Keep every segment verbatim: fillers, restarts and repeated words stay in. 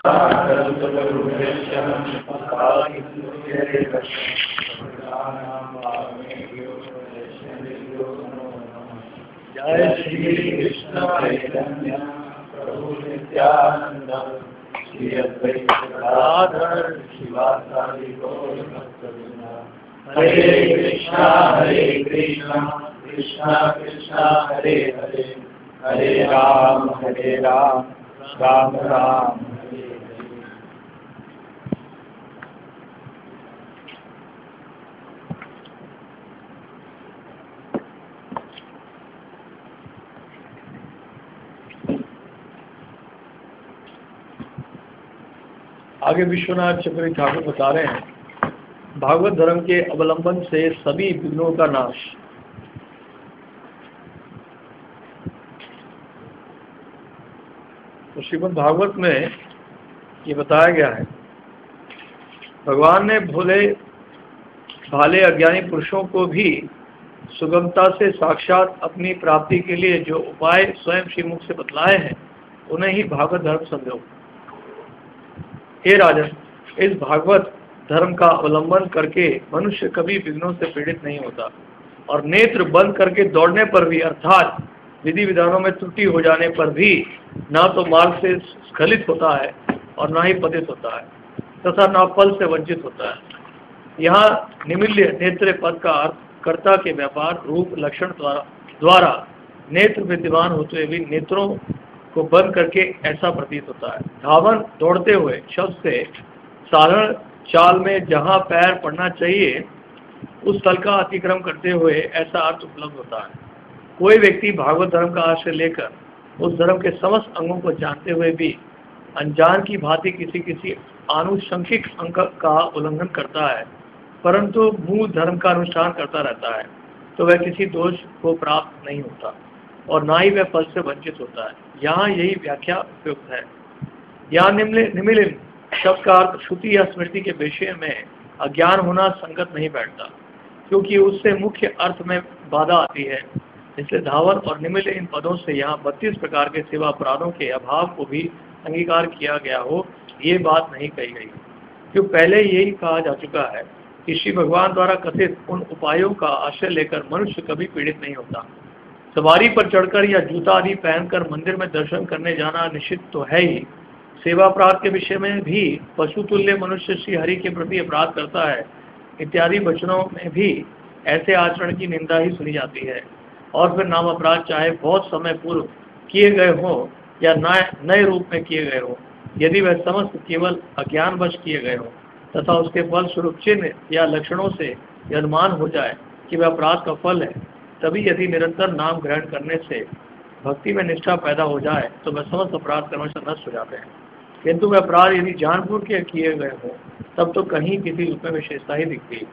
जय श्री कृष्ण चैतन्य प्रभु नित्यानंद श्री अद्वैत गदाधर शिवासादि गौर भक्तवृंद। हरे कृष्णा हरे कृष्णा कृष्णा कृष्णा हरे हरे हरे राम हरे राम राम राम हरे हरे। आगे विश्वनाथ चक्रवर्ती ठाकुर बता रहे हैं, भागवत धर्म के अवलंबन से सभी विघ्नों का नाश। तो श्रीमद् भागवत में ये बताया गया है, भगवान ने भोले भाले अज्ञानी पुरुषों को भी सुगमता से साक्षात अपनी प्राप्ति के लिए जो उपाय स्वयं श्रीमुख से बतलाए हैं, उन्हें ही भागवत धर्म समझो। हे राजन, इस भागवत धर्म का अवलंबन करके मनुष्य कभी विघ्नों से पीड़ित नहीं होता, और नेत्र बंद करके दौड़ने पर भी, अर्थात विधि विधानों में त्रुटि हो जाने पर भी, ना तो मार्ग से स्खलित होता है और ना ही पतित होता है, तथा ना फल से वंचित होता है। यहाँ निमिल्य नेत्र पद का अर्थ कर्ता के व्यापार रूप लक्षण द्वारा द्वारा नेत्र विद्यमान होते हुए भी नेत्रों को बंद करके ऐसा प्रतीत होता है। धावन दौड़ते हुए शब्द से साधारण चाल में जहाँ पैर पड़ना चाहिए उस स्थल का अतिक्रम करते हुए ऐसा अर्थ उपलब्ध होता है। कोई व्यक्ति भागवत धर्म का आश्रय लेकर उस धर्म के समस्त अंगों को जानते हुए भी अनजान की भांति किसी किसी आनुषंगिक अंग का उल्लंघन करता है, परंतु मूल धर्म का अनुष्ठान करता रहता है, तो वह किसी दोष को प्राप्त नहीं होता और ना ही वह फल से वंचित होता है। यहाँ यही व्याख्या उपयुक्त है। यहाँ निम्नलिखित शब्द का अर्थ श्रुति या स्मृति के विषय में अज्ञान होना संगत नहीं बैठता, क्योंकि उससे मुख्य अर्थ में बाधा आती है। इसलिए धावन और निम्नलिखित इन पदों से यहाँ बत्तीस प्रकार के सेवा अपराधों के अभाव को भी अंगीकार किया गया हो, ये बात नहीं कही गई, क्यों पहले यही कहा जा चुका है कि श्री भगवान द्वारा कथित उन उपायों का आश्रय लेकर मनुष्य कभी पीड़ित नहीं होता। सवारी पर चढ़कर या जूता आदि पहनकर मंदिर में दर्शन करने जाना निश्चित तो है ही। सेवा अपराध के विषय में भी पशु तुल्य मनुष्य श्री हरि के प्रति अपराध करता है इत्यादि वचनों में भी ऐसे आचरण की निंदा ही सुनी जाती है। और फिर नाम अपराध चाहे बहुत समय पूर्व किए गए हों या नए रूप में किए गए हों, यदि वह समस्त केवल अज्ञानवश किए गए हों तथा उसके फल स्वरूप चिन्ह या लक्षणों से अनुमान हो जाए कि वह अपराध का फल है, तभी यदि निरंतर नाम ग्रहण करने से भक्ति में निष्ठा पैदा हो जाए तो वह समस्त अपराध क्रमशः नष्ट हो जाते हैं। किंतु वह अपराध यदि जानबूझ के किए गए हों तब तो कहीं किसी रूप में विशेषता ही दिखती है।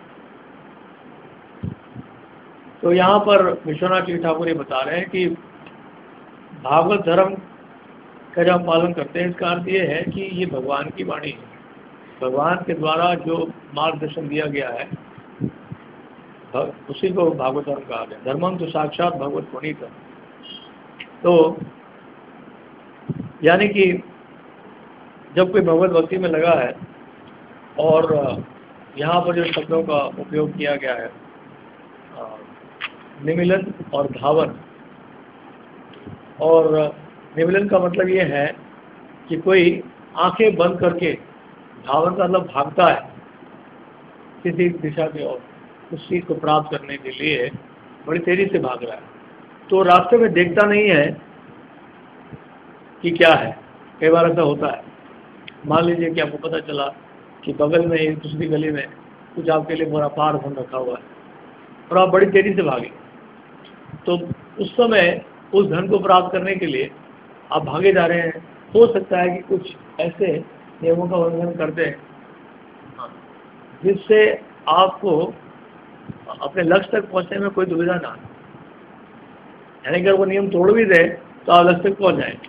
तो यहाँ पर विश्वनाथ जी ठाकुर ये बता रहे हैं कि भागवत धर्म का जब हम पालन करते हैं, इसका अर्थ ये है कि ये भगवान की वाणी है। भगवान के द्वारा जो मार्गदर्शन दिया गया है उसी को भागवत धर्म कहा गया। धर्मम तो साक्षात भगवत पुनीत है। तो यानी कि जब कोई भगवत भक्ति में लगा है, और यहाँ पर जो शब्दों का उपयोग किया गया है निमिलन और धावन, और निमिलन का मतलब ये है कि कोई आंखें बंद करके, धावन का मतलब भागता है किसी दिशा की ओर, उस चीज को प्राप्त करने के लिए बड़ी तेजी से भाग रहा है, तो रास्ते में देखता नहीं है कि क्या है। कई बार ऐसा होता है, मान लीजिए कि आपको पता चला कि बगल में एक दूसरी गली में कुछ आपके लिए बुरा पार धन रखा हुआ है और आप बड़ी तेजी से भागे, तो उस समय उस धन को प्राप्त करने के लिए आप भागे जा रहे हैं। हो सकता है कि कुछ ऐसे नियमों का उल्लंघन कर दें जिससे आपको अपने लक्ष्य तक पहुंचने में कोई दुविधा ना आए, यानी अगर वो नियम तोड़ भी दे तो आप लक्ष्य तक पहुंच जाए।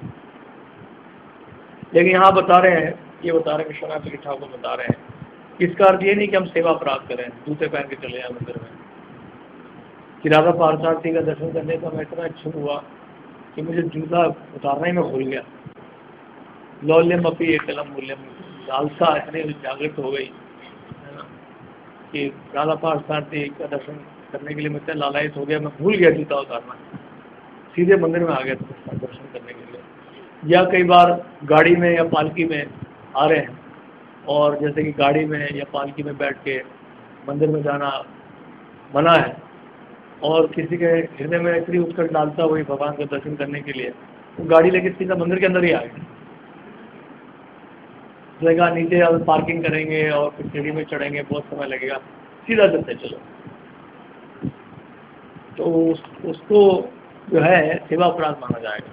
लेकिन यहाँ बता रहे हैं, ये बता रहे हैं विश्वनाथ जी ठाकुर बता रहे हैं, इसका अर्थ ये नहीं कि हम सेवा प्राप्त करें, जूते पहन के चले जाए मंदिर में, कि राधा पार्थसारथी का दर्शन करने का मैं इतना इच्छुक हुआ कि मुझे जूता उतारना ही मैं भूल गया, लौल्यम अपी एकलम मूल्यम, लालसा इतनी जागृत हो गई है ना कि राधा पार्थसारथी का दर्शन करने के लिए मैं इतना लालायित हो गया, मैं भूल गया जूता उतारना, सीधे मंदिर में आ गया था दर्शन करने के लिए। या कई बार गाड़ी में या पालकी में आ रहे हैं और जैसे कि गाड़ी में या पालकी में बैठ के मंदिर में जाना मना है और किसी के हृदय में इतनी उत्कट लालसा हुई भगवान का दर्शन करने के लिए, वो गाड़ी लेके सीधा मंदिर के अंदर ही आ गए। जगह नीचे अब पार्किंग करेंगे और फिर सीढ़ी में चढ़ेंगे, बहुत समय लगेगा, सीधा चलते चलो। तो उस, उसको जो है सेवा अपराध माना जाएगा,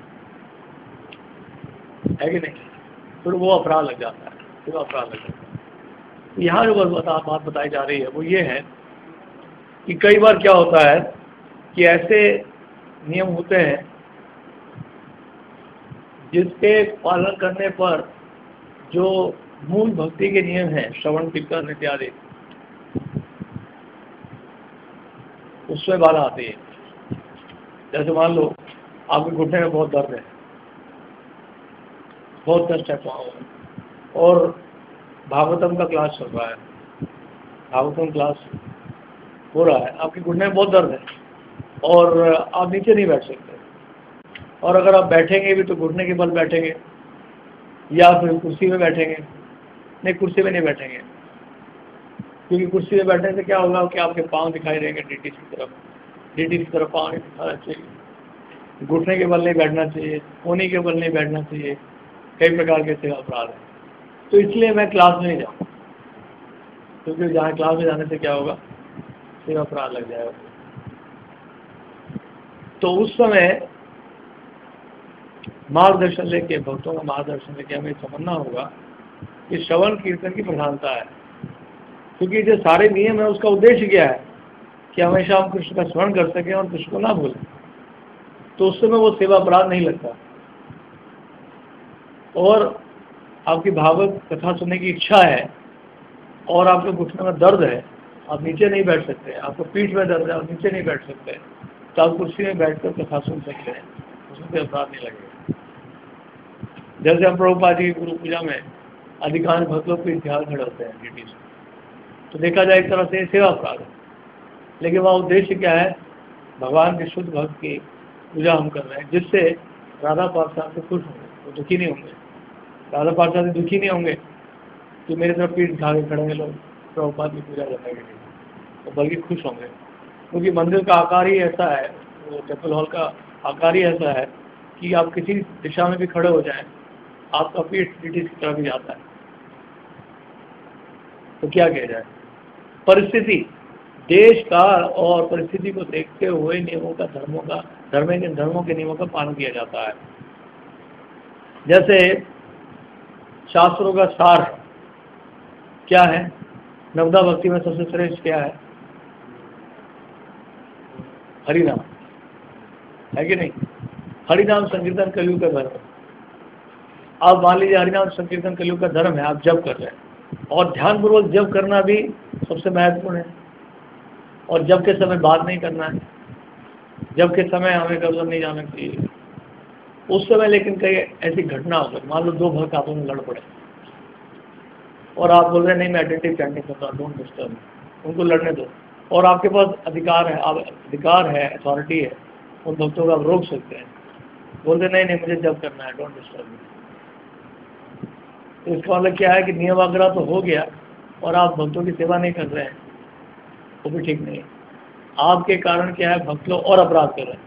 है कि नहीं? फिर वो अपराध लग जाता है, सेवा अपराध लग जाता है। यहाँ जो बता, बात बताई जा रही है वो ये है कि कई बार क्या होता है कि ऐसे नियम होते हैं जिसके पालन करने पर जो मूल भक्ति के नियम हैं, श्रवण कीर्तन इत्यादि, उसमें बाधा आती है। जैसे मान लो आपके घुटने में बहुत दर्द है, बहुत कष्ट है पाँव में, और भागवतम का क्लास चल रहा है, भागवतम क्लास हो रहा है, आपके घुटने में बहुत दर्द है और आप नीचे नहीं बैठ सकते, और अगर आप बैठेंगे भी तो घुटने के बल बैठेंगे या फिर कुर्सी में बैठेंगे। नहीं, कुर्सी में नहीं बैठेंगे, क्योंकि कुर्सी में बैठने से क्या होगा कि आपके पाँव दिखाई देंगे डीटी की तरफ, डीटी की तरफ पाँव नहीं दिखाना चाहिए, घुटने के बल नहीं बैठना चाहिए, कोहनी के बल नहीं बैठना चाहिए, कई प्रकार के सेवा अपराध हैं। तो इसलिए मैं क्लास में नहीं जाऊँ, क्योंकि जहाँ क्लास में जाने से क्या होगा, सेवा अपराध लग जाएगा। तो उस समय मार्गदर्शन लेके, भक्तों का मार्गदर्शन लेके हमें समझना होगा कि श्रवण कीर्तन की प्रधानता है, क्योंकि जो सारे नियम है उसका उद्देश्य क्या है कि हमेशा हम कृष्ण का स्मरण कर सकें और कृष्ण को ना भूलें। तो उस समय वो सेवा अपराध नहीं लगता। और आपकी भागवत कथा सुनने की इच्छा है और आपके घुटने में दर्द है, आप नीचे नहीं बैठ सकते, आपको पीठ में दर्द है, आप नीचे नहीं बैठ सकते, तो आप कुर्सी में बैठकर कथा सुन सकते हैं, उसमें कोई अपराध नहीं लगेगा। जैसे हम प्रभुपाद जी की गुरु पूजा में अधिकांश भक्त लोग को ध्यान खड़े होते हैं ड्यूटी से, तो देखा जाए एक तरह से सेवा अपराध है, लेकिन वह उद्देश्य क्या है, भगवान के शुद्ध भक्त की पूजा हम कर रहे हैं, जिससे राधा पार्षद से खुश होंगे, वो दुखी नहीं होंगे। राधा पार्षद से दुखी नहीं होंगे कि मेरी तरफ पीठ दिखा के खड़े हैं लोग प्रभुपाद की पूजा करने के लिए, तो बल्कि खुश होंगे, क्योंकि मंदिर का आकार ही ऐसा है, वो टेम्पल हॉल का आकार ही ऐसा है कि आप किसी दिशा में भी खड़े हो जाएं, आपका पीठ ब्रिटिश की तरफ ही जाता है। तो क्या किया जाए, परिस्थिति, देश काल और परिस्थिति को देखते हुए नियमों का, धर्मों का, धर्म के धर्मों के नियमों का पालन किया जाता है। जैसे शास्त्रों का सार क्या है, नवदा भक्ति में सबसे श्रेष्ठ क्या है, हरिनाम, है कि नहीं? हरिनाम संकीर्तन कलयुग का धर्म। आप मान लीजिए हरिनाम संकीर्तन कलयुग का धर्म है, आप जप कर रहे हैं, और ध्यानपूर्वक जप करना भी सबसे महत्वपूर्ण है, और जप के समय बात नहीं करना है, जब के समय हमें गलत नहीं जाना चाहिए। उस समय लेकिन कई ऐसी घटना हो गई, मान लो दो भक्त आपस में लड़ पड़े और आप बोल रहे हैं नहीं मैं अटेंटिव चैंटिंग करता, डोंट डिस्टर्ब, उनको लड़ने दो, और आपके पास अधिकार है, आप अधिकार है, अथॉरिटी है, उन भक्तों को आप रोक सकते हैं, बोलते नहीं नहीं मुझे जब करना है, डोंट डिस्टर्ब। तो इसका मतलब क्या है कि नियमाग्रह तो हो गया और आप भक्तों की सेवा नहीं कर रहे हैं, वो भी ठीक नहीं है। आपके कारण क्या है, भक्त लोग और अपराध कर रहे हैं।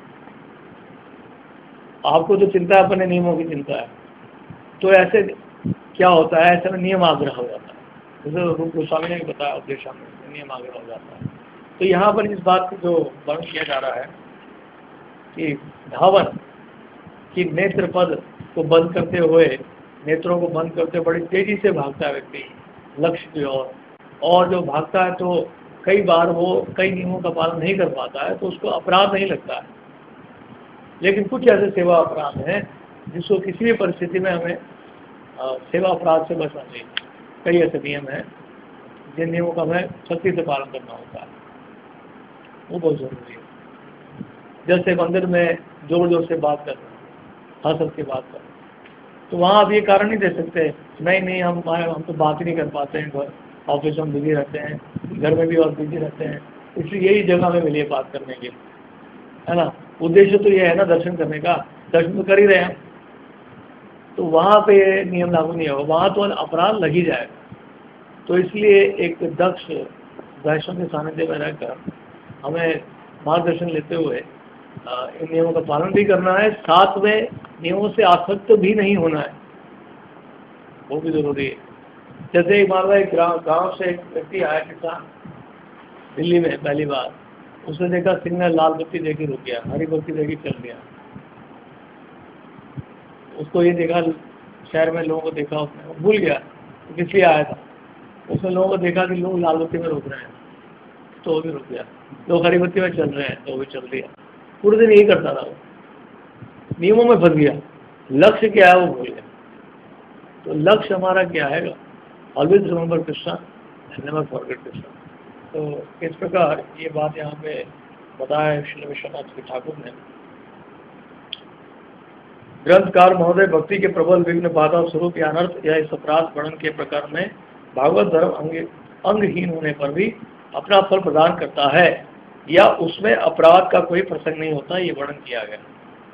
आपको जो चिंता है अपने नियमों की चिंता है, तो ऐसे क्या होता है, ऐसे में नियम आग्रह हो जाता है, जैसे रूप गोस्वामी ने बताया उपदेशा में नियम आग्रह हो जाता है। तो यहाँ पर इस बात को जो वर्णन किया जा रहा है कि धावन की नेत्र पद को बंद करते हुए, नेत्रों को बंद करते बड़ी तेजी से भागता है व्यक्ति लक्ष्य की ओर, और जो भागता है तो कई बार वो कई नियमों का पालन नहीं कर पाता है, तो उसको अपराध नहीं लगता है। लेकिन कुछ ऐसे सेवा अपराध हैं जिसको किसी भी परिस्थिति में हमें आ, सेवा अपराध से बचना चाहिए। कई ऐसे नियम हैं जिन नियमों का हमें सख्ती से पालन करना होता है, वो बहुत जरूरी है। जैसे मंदिर में जोर जोर से बात करना, हंस हंस के बात करना, तो वहाँ आप ये कारण नहीं दे सकते नहीं नहीं हम हम तो बात ही नहीं कर पाते हैं, घर ऑफिस में बिजी रहते हैं, घर में भी और बिजी रहते हैं, इसलिए यही जगह हमें मिली है बात करने की, है ना। उद्देश्य तो ये है ना दर्शन करने का, दर्शन तो कर ही रहे हैं, तो वहाँ पे नियम लागू नहीं होगा, वहाँ तो अपराध लग ही जाएगा। तो इसलिए एक दक्ष वैष्णव के सानिध्य में रहकर हमें मार्गदर्शन लेते हुए इन नियमों का पालन भी करना है, साथ में नियमों से आसक्त भी नहीं होना है, वो भी जरूरी है। जैसे एक मान लो एक गाँव से एक व्यक्ति आया किसान दिल्ली में पहली बार, उसने देखा सिग्नल लाल बत्ती देखी रुक गया, हरी बत्ती देखी चल गया। उसको ये देखा शहर में लोगों को देखा, उसने भूल गया तो किस लिए आया था, उसने लोगों को देखा कि लोग लाल बत्ती में रुक रहे हैं तो वो भी रुक गया, लोग हरी बत्ती में चल रहे हैं तो वो भी चल दिया। पूरे दिन यही करता था, वो नियमों में फंस गया, लक्ष्य क्या है वो भूल गया। तो लक्ष्य हमारा क्या है, always remember Krishna and never forget Krishna. तो इस प्रकार ये बात यहाँ पे बताया श्री विश्वनाथ ठाकुर ने। ग्रंथकार महोदय भक्ति के प्रबल विघ्न बाधा स्वरूप या अनर्थ या इस अपराध वर्णन के प्रकार में भागवत धर्म अंग अंगहीन होने पर भी अपना फल प्रदान करता है या उसमें अपराध का कोई प्रसंग नहीं होता, ये वर्णन किया गया।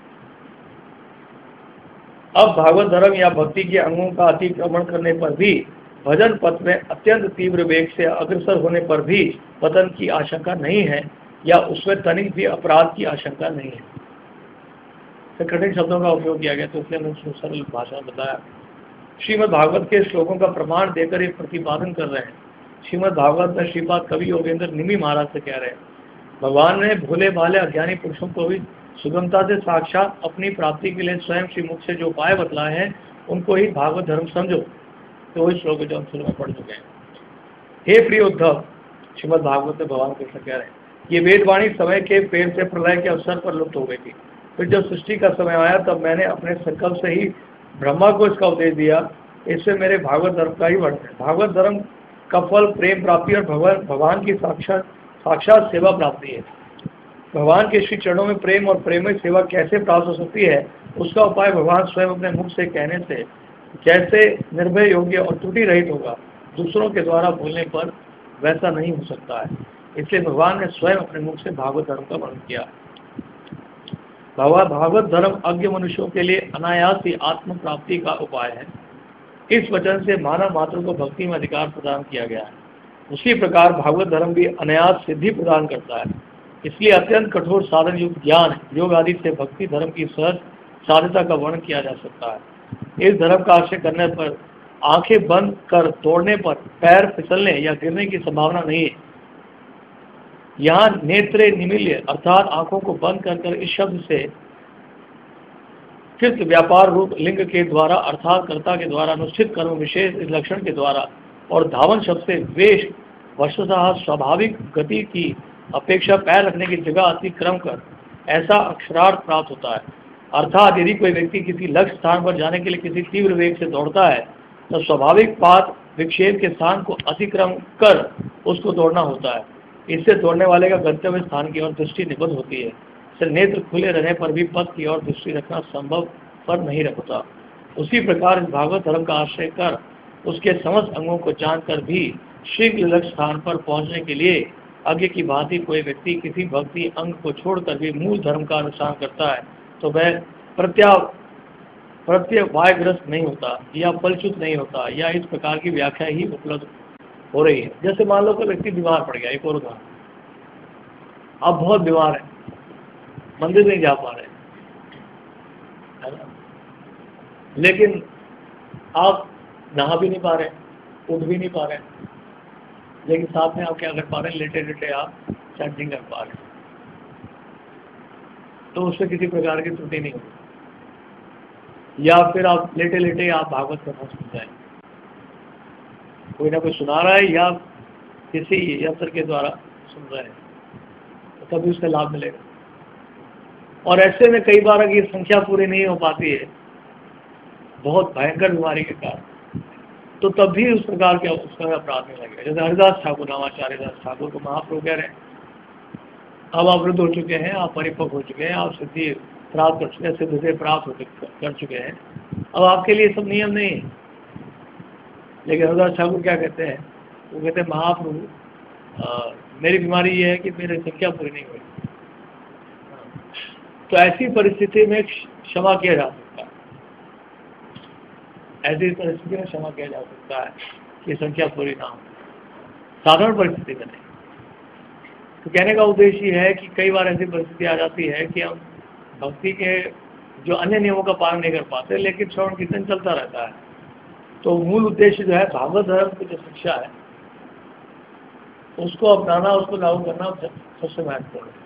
अब भागवत धर्म या भक्ति के अंगों का अतिक्रमण करने पर भी, भजन पथ में अत्यंत तीव्र वेग से अग्रसर होने पर भी पतन की आशंका नहीं है या उसमें तनिक भी अपराध की आशंका नहीं है। तो कठिन शब्दों का उपयोग किया गया तो इसलिए हमने उसको सरल भाषा में बताया। श्रीमद् भागवत के श्लोकों का प्रमाण देकर ये प्रतिपादन कर रहे हैं। श्रीमद् भागवत में श्रीपाद कवि योगेंद्र निमि महाराज से कह रहे हैं, भगवान ने भोले भाले अज्ञानी पुरुषों को भी सुगमता से साक्षात अपनी प्राप्ति के लिए स्वयं श्रीमुख से जो उपाय बतलाए हैं उनको ही भागवत धर्म समझो। तो वही श्लोक जो हम शुरू में पढ़ चुके हैं। हे प्रिय उद्धव, श्रीमद् भागवत में भगवान कृष्ण कह रहे हैं, ये वेदवाणी समय के पेड़ से प्रलय के अवसर पर लुप्त हो गई थी। फिर जब सृष्टि का समय आया तब मैंने अपने संकल्प से ही ब्रह्मा को इसका उपदेश दिया। इससे मेरे भागवत धर्म का ही वर्णन है। भागवत धर्म का फल प्रेम प्राप्ति और भगवान भगवान की साक्षात साक्षात सेवा प्राप्ति है। भगवान के श्री चरणों में प्रेम और प्रेम सेवा कैसे प्राप्त हो सकती है, उसका उपाय भगवान स्वयं अपने मुख से कहने से कैसे निर्भय योग्य और त्रुटि रहित होगा, दूसरों के द्वारा बोलने पर वैसा नहीं हो सकता है। इसलिए भगवान ने स्वयं अपने मुख से भागवत धर्म का वर्णन किया। भागवत धर्म अज्ञ मनुष्यों के लिए अनायास ही आत्म प्राप्ति का उपाय है। इस वचन से मानव मात्र को भक्ति में अधिकार प्रदान किया गया है। उसी प्रकार भागवत धर्म भी अनायास सिद्धि प्रदान करता है। इसलिए अत्यंत कठोर साधन युक्त ज्ञान योग आदि से भक्ति धर्म की सहज साध्यता का वर्णन किया जा सकता है। इस धर्म का आश्रय करने पर आंखें बंद कर तोड़ने पर पैर फिसलने या गिरने की संभावना नहीं है। यहाँ नेत्रे निमिल्य अर्थात आंखों को बंद कर कर इस शब्द से कृत व्यापार रूप लिंग के द्वारा अर्थात कर्ता के द्वारा अनुष्ठित कर्म विशेष इस लक्षण के द्वारा और धावन शब्द से वेश वस्तुतः स्वाभाविक गति की अपेक्षा पैर रखने की जगह अतिक्रम कर ऐसा अक्षरार्थ प्राप्त होता है। अर्थात यदि कोई व्यक्ति किसी लक्ष्य स्थान पर जाने के लिए किसी तीव्र वेग से दौड़ता है तो स्वाभाविक पात विक्षेप के स्थान को अतिक्रम कर उसको दौड़ना होता है। इससे दौड़ने वाले का गंतव्य स्थान की ओर दृष्टि निबद्ध होती है। इससे नेत्र खुले रहने पर भी पथ की ओर दृष्टि रखना संभव पर नहीं रखता। उसी प्रकार इस भागवत धर्म का आश्रय कर उसके समस्त अंगों को जानकर भी शीघ्र लक्ष्य स्थान पर पहुंचने के लिए आगे की भांति कोई व्यक्ति किसी भक्ति अंग को छोड़कर भी मूल धर्म का अनुसरण करता है तो वह प्रत्या प्रत्यवायग्रस्त नहीं होता या फलच्युत नहीं होता या इस प्रकार की व्याख्या ही उपलब्ध हो रही है। जैसे मान लो कोई व्यक्ति बीमार पड़ गया, एक और उदाहरण, आप बहुत बीमार है, मंदिर नहीं जा पा रहे, है ना, लेकिन आप नहा भी नहीं पा रहे, उठ भी नहीं पा रहे, लेकिन साथ में आप क्या कर पा रहे हैं, लेटे लेटे आप चैंटिंग कर पा रहे हैं, तो उसमें किसी प्रकार की त्रुटि नहीं होगी। या फिर आप लेटे लेटे आप भागवत कथा सुन जाए, कोई ना कोई सुना रहा है या किसी यंत्र के द्वारा सुन रहे हैं, तो तभी उसका लाभ मिलेगा। और ऐसे में कई बार अगर संख्या पूरी नहीं हो पाती है बहुत भयंकर बीमारी के कारण, तो तब भी उस प्रकार के उसका अपराध नहीं लगेगा। जैसे हरिदास ठाकुर, नामाचार्य दास ठाकुर को महाप्रभु कह रहे हैं, अब आप वृद्ध हो चुके हैं, आप परिपक्व हो चुके हैं, आप सिद्धि प्राप्त कर चुके हैं, सिद्ध से प्राप्त हो कर चुके हैं। अब आपके लिए सब नियम नहीं है। लेकिन हरदास ठाकुर क्या कहते हैं, वो कहते हैं महाप्रभु मेरी बीमारी ये है कि मेरी संख्या पूरी नहीं हुई। तो ऐसी परिस्थिति में क्षमा किया जा सकता है, ऐसी परिस्थिति में क्षमा किया जा सकता है कि संख्या पूरी ना हो, साधारण परिस्थिति में नहीं। तो कहने का उद्देश्य ये है कि कई बार ऐसी परिस्थिति आ जाती है कि हम भक्ति के जो अन्य नियमों का पालन नहीं कर पाते, लेकिन श्रवण कीर्तन चलता रहता है। तो मूल उद्देश्य जो है भागवत धर्म की जो शिक्षा है उसको अपनाना, उसको लागू करना सबसे महत्वपूर्ण है।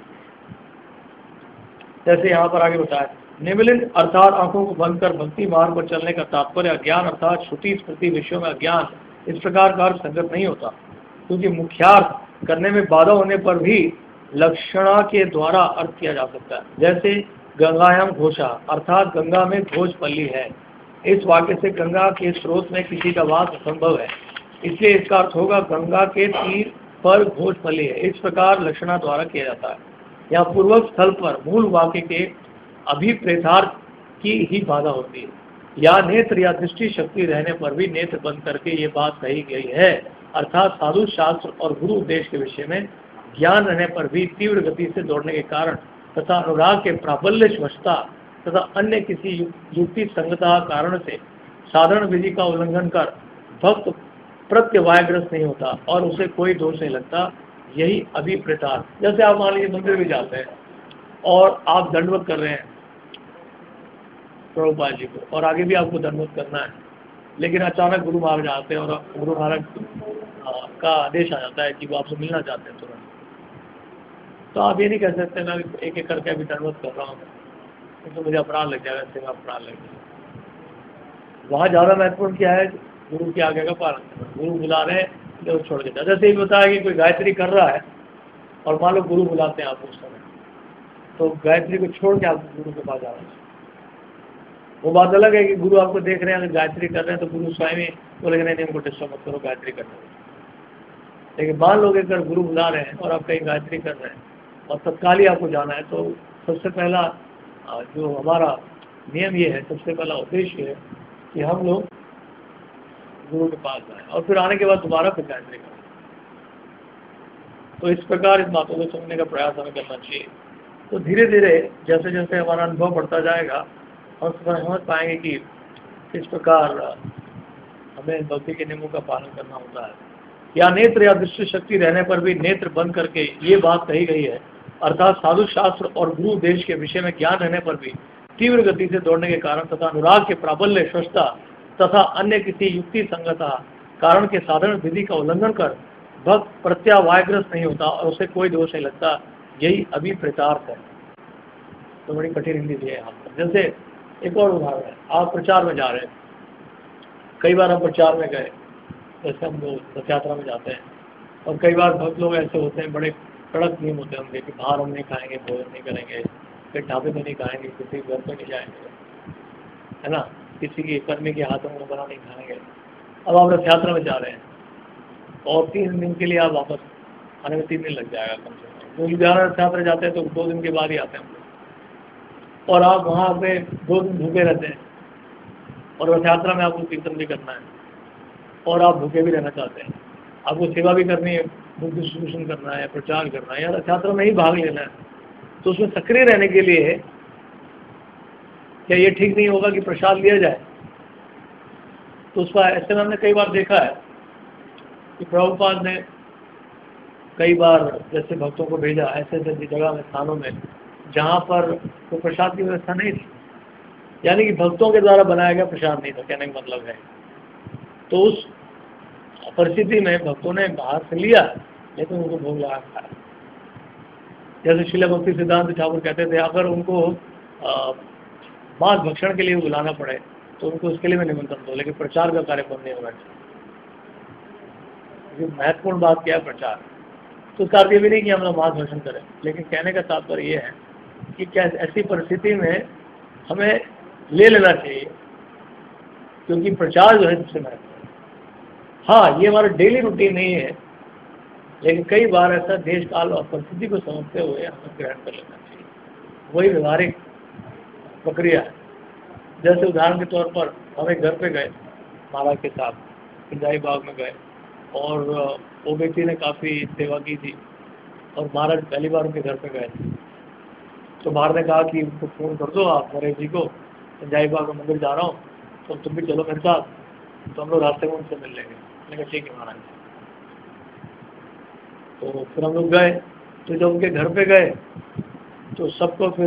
जैसे यहाँ पर आगे बताया, निमिलित अर्थात आंखों को बंद कर भक्ति मार्ग पर चलने का तात्पर्य अज्ञान अर्थात श्रुति स्मृति विषयों में अज्ञान इस प्रकार का संगत नहीं होता, क्योंकि मुख्यार्थ करने में बाधा होने पर भी लक्षणा के द्वारा अर्थ किया जा सकता है। जैसे गंगायाम घोषा अर्थात गंगा में घोष पल्ली है। इस वाक्य से गंगा के स्रोत में किसी का वास असंभव है, इसलिए इसका अर्थ होगा गंगा के तीर पर घोष पल्ली है। इस प्रकार लक्षणा द्वारा किया जाता है। यहाँ पूर्वक स्थल पर मूल वाक्य के अभिप्रेतार्थ की ही बाधा होती है। या नेत्र या दृष्टि शक्ति रहने पर भी नेत्र बंद करके ये बात कही गई है, अर्थात साधु शास्त्र और गुरु उपदेश के विषय में ज्ञान रहने पर भी तीव्र गति से दौड़ने के कारण तथा अनुराग के प्राबल्य वशता तथा अन्य किसी युक्ति संगता कारण से साधारण विधि का उल्लंघन कर भक्त प्रत्यवायग्रस्त नहीं होता और उसे कोई दोष नहीं लगता। यही अभिप्रेतार्थ। जैसे आप मान लीजिए मंदिर में जाते हैं और आप दंडवत कर रहे हैं प्रभुपाद जी को, और आगे भी आपको दंडवत करना है, लेकिन अचानक गुरु महाराज आते हैं और गुरु महाराज का आदेश आ जाता है कि वो आपसे मिलना चाहते हैं तुरंत। तो आप ये नहीं कह सकते मैं एक एक करके अभी दंडवत कर रहा हूँ तो मुझे अपराध लग जाएगा, इससे अपराध लग जाएगा। वहाँ ज़्यादा महत्वपूर्ण क्या है, गुरु की आज्ञा का पालन करना। गुरु बुला रहे हैं तो छोड़ देता। जैसे ही बताया कि कोई गायत्री कर रहा है और मान लो गुरु बुलाते हैं आप उस समय, तो गायत्री को छोड़ के आप गुरु के पास जा रहे हैं। वो बात अलग है कि गुरु आपको देख रहे हैं, अगर गायत्री कर रहे हैं तो गुरु स्वयं ही बोलेंगे नहीं नहीं उनको डिस्टर्ब मत करो, गायत्री करना। लेकिन मान लो अगर गुरु बुला रहे हैं और आप कहीं गायत्री कर रहे हैं और तत्काल ही आपको जाना है, तो सबसे पहला जो हमारा नियम ये है, सबसे पहला उद्देश्य है कि हम लोग गुरु के पास जाएं और फिर आने के बाद दोबारा फिर गायत्री करें। तो इस प्रकार इस बातों को समझने का प्रयास हमें करना चाहिए। तो धीरे धीरे जैसे जैसे हमारा अनुभव बढ़ता जाएगा और समझ पाएंगे कि किस प्रकार हमें भक्ति के नियमों का पालन करना होता है। या नेत्र या दृष्टि शक्ति रहने पर भी नेत्र बंद करके ये बात कही गई है, अर्थात साधु शास्त्र और गुरु उपदेश के विषय में ज्ञान रहने पर भी तीव्र गति से दौड़ने के कारण तथा अनुराग के प्राबल्य स्वस्थता तथा अन्य किसी युक्ति संगता कारण के साधारण विधि का उल्लंघन कर भक्त प्रत्यावायग्रस्त नहीं होता और उसे कोई दोष नहीं लगता। यही अभिप्रेतार्थ है। तो बड़ी कठिन हिंदी दी है यहाँ पर। जैसे एक और उदाहरण है, आप प्रचार में जा रहे हैं, कई बार हम प्रचार में गए, जैसे हम लोग रथ यात्रा में जाते हैं, और कई बार भक्त लोग ऐसे होते हैं, बड़े कड़क नियम होते हैं उनके कि बाहर हम नहीं खाएंगे, भोजन नहीं करेंगे, फिर ढाबे में नहीं खाएंगे, किसी घर पे नहीं जाएंगे, है ना, किसी की कर्मी के हाथों में बना नहीं खाएंगे। अब आप रथ यात्रा में जा रहे हैं और तीन दिन के लिए आप वापस आने में तीन दिन लग जाएगा कम से कम। तो लुधियाना रथ यात्रा जाते हैं तो दो दिन के बाद ही आते हैं, और आप वहाँ पे दो दिन भूखे रहते हैं और रथ यात्रा में आपको कीर्तन भी करना है और आप भूखे भी रहना चाहते हैं, आपको सेवा भी करनी है, बुद्ध डिस्ट्रीब्यूशन करना है, प्रचार करना है, या रथ यात्रा में ही भाग लेना है। तो उसमें सक्रिय रहने के लिए क्या ये ठीक नहीं होगा कि प्रसाद लिया जाए? तो उसका ऐसे में हमने कई बार देखा है कि प्रभुपाद ने कई बार जैसे भक्तों को भेजा ऐसे ऐसे जगह में, स्थानों में जहाँ पर कोई प्रसाद की व्यवस्था नहीं थी, यानी कि भक्तों के द्वारा बनाया गया प्रसाद नहीं था, कहने का मतलब है। तो उस परिस्थिति में भक्तों ने बाहर से लिया लेकिन उनको भोग लगा खाया। जैसे श्रील भक्ति सिद्धांत ठाकुर कहते थे, अगर उनको मांस भक्षण के लिए बुलाना पड़े तो उनको उसके लिए भी निमंत्रण दो, लेकिन प्रचार का कार्यक्रम नहीं होना चाहिए। महत्वपूर्ण बात क्या है? प्रचार। तो उसका अर्थ ये भी नहीं कि हम लोग मांस भक्षण करें, लेकिन कहने का तात्पर्य ये है कि क्या ऐसी परिस्थिति में हमें ले लेना चाहिए, क्योंकि प्रचार जो है सबसे महत्वपूर्ण। हाँ, ये हमारा डेली रूटीन नहीं है, लेकिन कई बार ऐसा देश काल और परिस्थिति को समझते हुए हमें ग्रहण कर लेना चाहिए। वही व्यवहारिक प्रक्रिया है। जैसे उदाहरण के तौर पर हम एक घर पे गए महाराज के साथ, पिंजाई बाग में गए, और वो व्यक्ति ने काफ़ी सेवा की थी, और महाराज पहली बार उनके घर पे गए थे। तो महाराज ने कहा कि उनको फ़ोन कर दो आप नरेश जी को, पिंजाई बाग में मंदिर जा रहा हूँ, तो तुम भी चलो मेरे साथ, तो हम लोग रास्ते में उनसे मिल लेंगे। मैंने कहा ठीक है महाराज। तो फिर हम लोग गए, तो जब उनके घर पे गए तो सबको फिर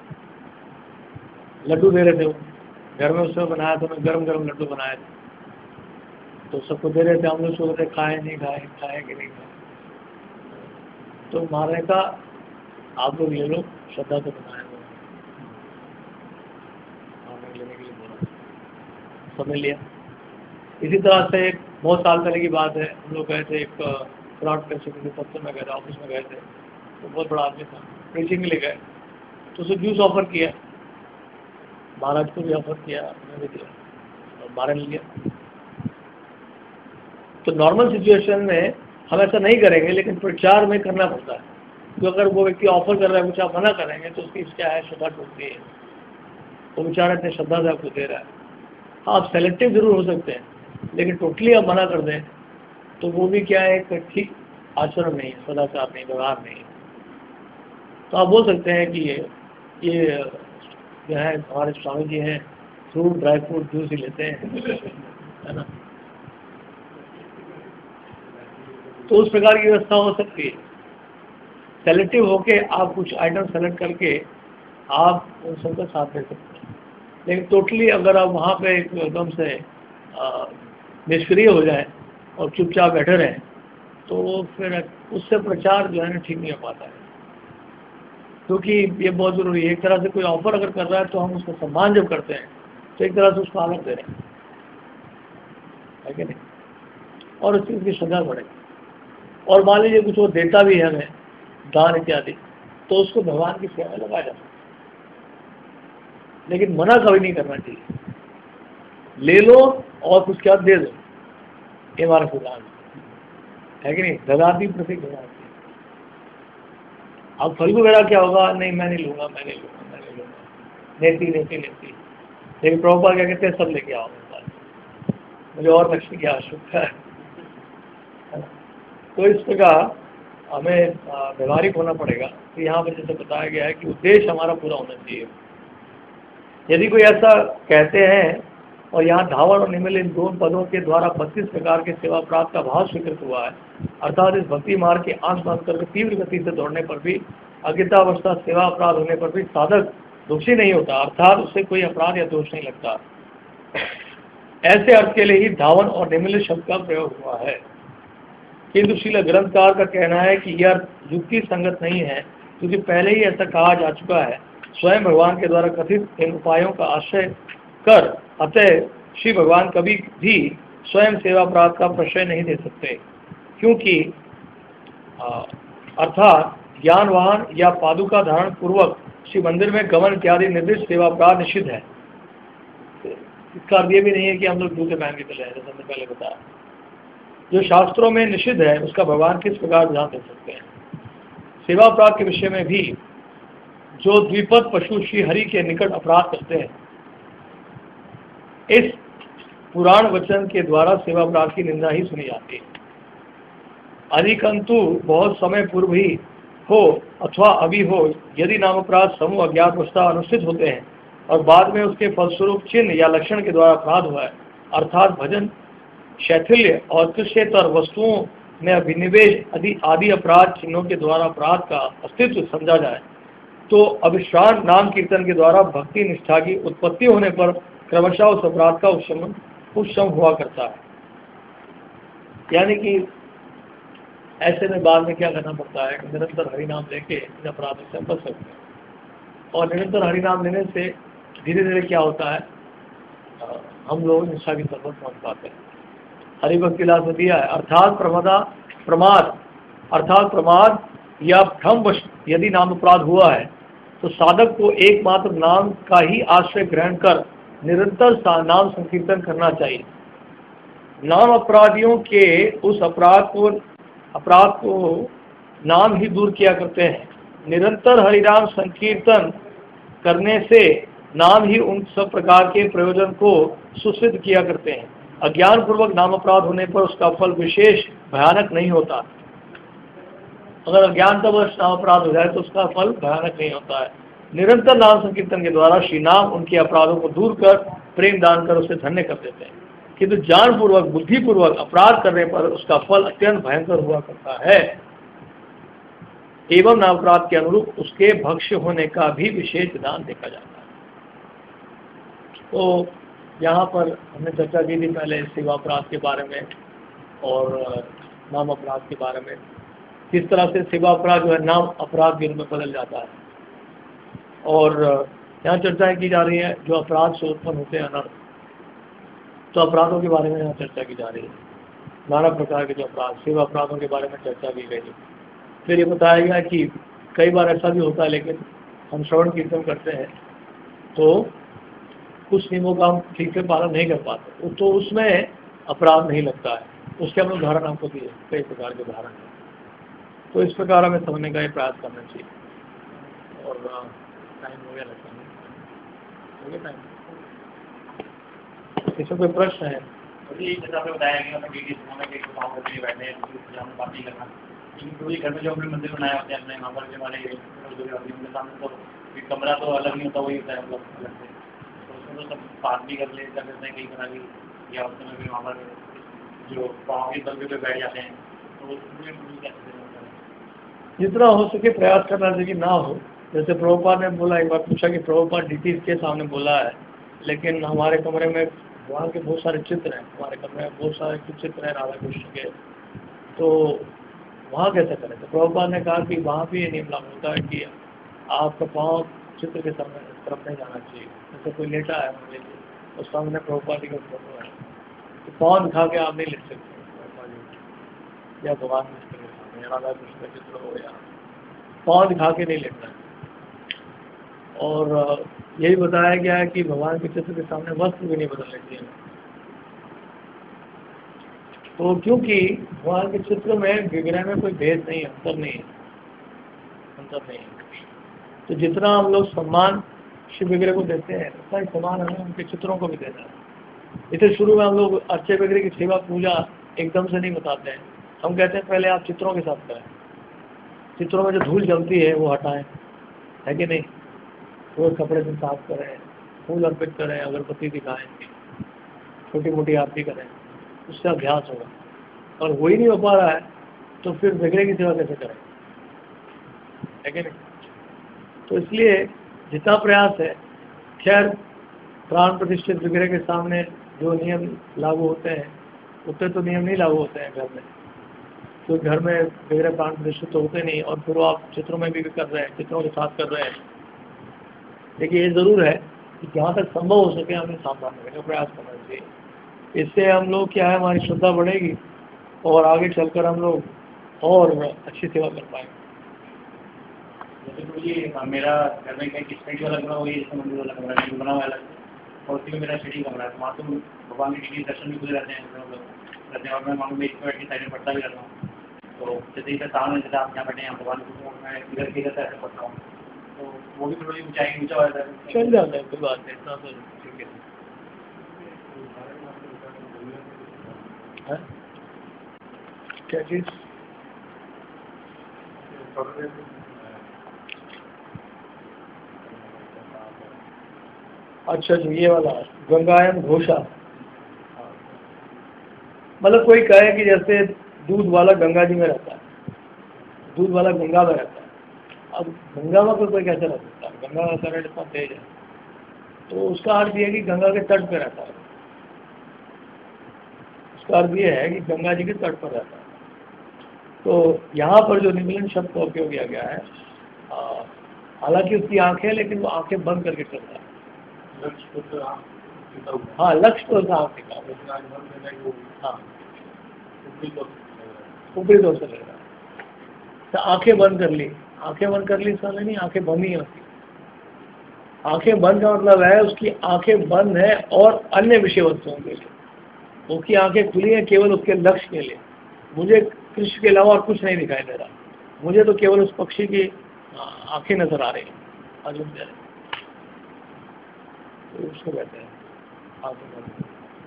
लड्डू दे रहे थे। घर में उसमें बनाया था, मैं गरम गरम लड्डू बनाए थे, तो सबको दे रहे थे। हम लोग सोच रहे खाए नहीं खाए, खाए कि नहीं खाए। तो महाराज ने कहा आप लोग ले लो, श्रद्धा से बनाए हुए, महाराज लेने के लिए बोला, सबने लिया। इसी तरह से बहुत साल पहले की बात है, हम लोग गए थे एक प्लॉट पे, दफ्तर में गए थे, ऑफिस में गए थे, तो बहुत बड़ा आदमी था, प्रीचिंग के लिए गए, तो उसे जूस ऑफर किया, महाराज को भी ऑफर किया, मैंने भी दिया, और महाराज ने लिया। तो नॉर्मल सिचुएशन में हम ऐसा नहीं करेंगे, लेकिन प्रचार में करना पड़ता है। तो अगर वो व्यक्ति ऑफर कर रहा है, कुछ आप मना करेंगे, तो उसकी क्या है, श्रद्धा टूटती है। वो बेचारा इतने श्रद्धा से आपको दे रहा है। हाँ, आप सेलेक्टिव जरूर हो सकते हैं, लेकिन टोटली आप मना कर दें तो वो भी क्या है, एक ठीक आचरण नहीं है, सदाचार नहीं, व्यवहार नहीं है। तो आप बोल सकते हैं कि ये ये जो है हमारे स्वामी जी हैं, फ्रूट ड्राई फ्रूट जूस ही लेते हैं, है ना। तो उस प्रकार की व्यवस्था हो सकती है। सेलेक्टिव होके आप कुछ आइटम सेलेक्ट करके आप उन सबका साथ दे सकते हैं, लेकिन टोटली अगर आप वहाँ पे एकदम से निष्क्रिय हो जाए और चुपचाप बैठे रहें, तो फिर उससे प्रचार जो है ना ठीक नहीं हो पाता है। क्योंकि ये बहुत ज़रूरी है। एक तरह से कोई ऑफर अगर कर रहा है तो हम उसका सम्मान जब करते हैं तो एक तरह से उसको आदर दे रहे हैं, है कि नहीं, और उस चीज़ की श्रद्धा बढ़ेगी। और मान लीजिए कुछ वो देता भी है हमें, दान इत्यादि, तो उसको भगवान की सेवा में लगाया जा सकता है, लेकिन मना कभी नहीं करना चाहिए। ले लो और कुछ क्या दे दो, ये हमारा सिद्धांत है कि नहीं। ददाती प्रति ददाती। अब फल्गु वगैरह क्या होगा, नहीं मैं नहीं लूँगा, मैं नहीं लूँगा, मैं नहीं लूँगा, नेती नेती नेती। लेकिन प्रभुपाद क्या कहते हैं, सब लेके आओ मेरे पास, मुझे और लक्ष्मी की आवश्यकता है। तो इस प्रकार हमें व्यवहारिक होना पड़ेगा। तो यहाँ पर जैसे बताया गया है कि उद्देश्य हमारा पूरा होना चाहिए। यदि कोई ऐसा कहते हैं, और यहाँ धावन और निमिल इन दोनों पदों के द्वारा बत्तीस प्रकार के सेवा प्राप्त का भाव स्वीकृत हुआ है, अर्थात इस भक्ति मार्ग के आंख बंद करके तीव्र गति से दौड़ने पर भी, अज्ञतावस्था सेवा अपराध होने पर भी साधक दोषी नहीं होता, अर्थात उससे कोई अपराध या दोष नहीं लगता। ऐसे अर्थ के लिए ही धावन और निमिल शब्द का प्रयोग हुआ है। किंतु शील ग्रंथकार का कहना है कि यह युक्ति संगत नहीं है, क्योंकि पहले ही ऐसा कहा जा चुका है, स्वयं भगवान के द्वारा कथित इन उपायों का आश्रय कर, अतः श्री भगवान कभी भी स्वयं सेवा अपराध का प्रश्रय नहीं दे सकते, क्योंकि अर्थात ज्ञान वाहन या पादुका धारण पूर्वक श्री मंदिर में गमन इत्यादि निर्दिष्ट सेवा अपराध निषिद्ध है। इसका अर्थ ये भी नहीं है कि हम लोग जूते पहन के चले, जैसे हमने पहले बताया। जो शास्त्रों में निषिद्ध है उसका भगवान किस प्रकार ध्यान दे सकते हैं। सेवा अपराध के विषय में भी जो द्विपद पशु श्री हरि के निकट अपराध करते हैं, इस पुराण वचन के द्वारा सेवा अपराध की निंदा ही सुनी जाती है। अधिकंतु बहुत समय पूर्व ही हो अथवा अभी हो, यदि नाम अपराध समूह अज्ञातवस्था अनुष्ठित होते हैं और बाद में उसके फलस्वरूप चिन्ह या लक्षण के द्वारा अपराध हुआ है, अर्थात भजन शैथिल्य और कृष्यतर वस्तुओं में अभिनिवेश आदि आदि अपराध चिन्हों के द्वारा अपराध का अस्तित्व समझा जाए, तो अविश्रांत नाम कीर्तन के द्वारा भक्ति निष्ठा की उत्पत्ति होने पर क्रमशः उस अपराध का उपशमन उपशम हुआ करता है। यानी कि ऐसे में बाद में क्या करना पड़ता है कि निरंतर हरिनाम लेके इन अपराधों से बच सकते हैं। और निरंतर हरिनाम लेने से धीरे धीरे क्या होता है, हम लोग निष्ठा की तरफ पहुँच पाते हैं। हरिभक्ति लाभ में दिया है, अर्थात प्रमादा प्रमाद अर्थात प्रमाद या भ्रमवश यदि नाम अपराध हुआ है, तो साधक को एकमात्र नाम का ही आश्रय ग्रहण कर निरंतर नाम संकीर्तन करना चाहिए। नाम अपराधियों के उस अपराध को अपराध को नाम ही दूर किया करते हैं। निरंतर हरिनाम संकीर्तन करने से नाम ही उन सब प्रकार के प्रयोजन को सुसिद्ध किया करते हैं। अज्ञान पूर्वक नाम अपराध होने पर उसका फल विशेष भयानक नहीं होता। अगर अज्ञानतावश नाम अपराध हो जाए तो उसका फल भयानक नहीं होता है। निरंतर नाम संकीर्तन के द्वारा श्री नाम उनके अपराधों को दूर कर प्रेम दान कर उसे धन्य कर देते हैं, किंतु ज्ञान पूर्वक बुद्धि पूर्वक अपराध करने पर उसका फल अत्यंत भयंकर हुआ करता है एवं नाम अपराध के अनुरूप उसके भक्ष्य होने का भी विशेष विधान देखा जाता है। तो यहाँ पर हमने चर्चा की थी पहले सेवा अपराध के बारे में और नाम अपराध के बारे में, किस तरह से सेवा अपराध जो है नाम अपराध के रूप में बदल जाता है। और यहाँ चर्चा की जा रही है जो अपराध से उत्पन्न होते हैं अनर्थ, तो अपराधों के बारे में यहाँ चर्चा की जा रही है। नाना प्रकार के जो अपराध, सेवा अपराधों के बारे में चर्चा की गई। फिर ये बताया गया कि कई बार ऐसा भी होता है, लेकिन हम श्रवण कीर्तन करते हैं तो कुछ नियमों का हम ठीक से पालन नहीं कर पाते, तो उसमें अपराध नहीं लगता है। उसके हम लोग उदाहरण आपको दिए, कई प्रकार के उदाहरण हैं। तो इस प्रकार हमें समझने का ये प्रयास करना चाहिए। और टाइम हो गया लगता है, हो गया टाइम। इसमें कोई प्रश्न है? जैसा आपने बताया कि हमें डीडी में एक गाँव करके बैठे हैं, बात नहीं करना, लेकिन पूरी घर में जो अपने मंदिर बनाया होते हैं अपने यहाँ पर जो हमारे उनके सामने तो एक कमरा तो अलग नहीं होता, वही होता है मतलब अलग से। तो उसमें तो सब बात भी कर ले कर लेते हैं कहीं बना ली, या उस समय भी वहाँ पर जो पाँव के तलबे पे बैठ जाते हैं, तो उसमें क्या जितना हो सके प्रयास करना चाहिए ना हो। जैसे प्रभुपाद ने बोला, एक बार पूछा कि प्रभुपाद डीटी के सामने बोला है, लेकिन हमारे कमरे में वहाँ के बहुत सारे चित्र हैं, हमारे कमरे में बहुत सारे चित्र हैं राधा कृष्ण के, तो वहाँ कैसे करें? तो प्रभुपाद ने कहा कि वहाँ भी ये नियम लागू होता है कि आपका पाँव चित्र के सामने तरफ नहीं जाना चाहिए। जैसे कोई लेटा है मुझे और सामने प्रभुपाद का फोटो है, तो पाँव दिखा के आप नहीं लिख सकते, या भगवान कृष्ण के सामने या राधा कृष्ण का चित्र हो, या पाँव दिखा के नहीं लिखना है। और यही बताया गया है कि भगवान के चित्र के सामने वस्त्र भी नहीं बदलने चाहिए। तो क्योंकि भगवान के चित्र में विग्रह में कोई भेद नहीं है, अंतर नहीं है, अंतर नहीं है। तो जितना हम लोग सम्मान शिव विग्रह को देते हैं उतना ही सम्मान हमें उनके चित्रों को भी देना है। इसे शुरू में हम लोग अच्छे विग्रह की सेवा पूजा एकदम से नहीं बताते हैं, हम कहते हैं पहले आप चित्रों के साथ करें, चित्रों में जो धूल जमती है वो हटाएं, है कि नहीं? रोज कपड़े से साफ करें, फूल अर्पित करें, अगरबत्ती दिखाएं, छोटी मोटी आरती करें, उससे अभ्यास होगा। और वही नहीं हो पा रहा है तो फिर विग्रह की सेवा कैसे करें, है कि नहीं? तो इसलिए जितना प्रयास है, खैर प्राण प्रतिष्ठित विग्रह के सामने जो नियम लागू होते हैं उतने तो नियम नहीं लागू होते हैं घर में, तो घर में विग्रह प्राण प्रतिष्ठित तो होते नहीं, और फिर वो आप चित्रों में भी कर रहे हैं, चित्रों के साथ कर रहे हैं। लेकिन ये ज़रूर है कि जहाँ तक संभव हो सके हमें सावधान रहने का प्रयास करना चाहिए। इससे हम लोग क्या है, हमारी श्रद्धा बढ़ेगी और आगे चलकर हम लोग और अच्छी सेवा कर पाएंगे। जैसे तो ये मेरा घर में कहीं स्टडी वाला कमरा, वही मंदिर वाला कमरा है बना हुआ है, और उसी में मेरा स्टडी कमरा है। वहाँ तो भगवान के दर्शन भी खुद रहते हैं, रहते हैं और मैं वहाँ में एक बैठ के साइड में पढ़ता भी रहता हूँ। तो जैसे इधर सामने जैसे आप यहाँ बैठे हैं भगवान को, मैं इधर की इधर ऐसे पढ़ता हूँ, तो वो भी थोड़ी ऊंचाई ऊंचा हो जाता है। चल जाता है, कोई बात नहीं, इतना तो ठीक है। क्या चीज़? अच्छा जी, ये वाला गंगायन घोषा, मतलब कोई कहे कि जैसे दूध वाला गंगा जी में रहता है, दूध वाला गंगा में रहता है। अब गंगा में कोई कैसे रह सकता है? गंगा का करंट इतना तेज है, तो उसका अर्थ ये है कि गंगा के तट पर रहता है। उसका अर्थ ये है कि गंगा जी के तट पर रहता है। तो यहाँ पर जो निमिलन शब्द का उपयोग किया गया है, हालांकि उसकी आंखें, लेकिन वो आंखें बंद करके चलता है। हाँ, लक्ष्य तो था आंखें का, हाँ ऊपरी तौर से लग रहा है। तो आंखें बंद कर ली, आंखें बंद कर ली इसका नहीं, आंखें बंद ही होती। आंखें बंद का मतलब है उसकी आंखें बंद है और अन्य विषय वस्तुओं के लिए, उसकी आंखें खुली हैं केवल उसके लक्ष्य के लिए। मुझे कृष्ण के अलावा और कुछ नहीं दिखाई दे रहा, मुझे तो केवल उस पक्षी की आंखें नजर आ रही हैं। अर्जुन कह रहे तो उसको कहते हैं आत्मबोध।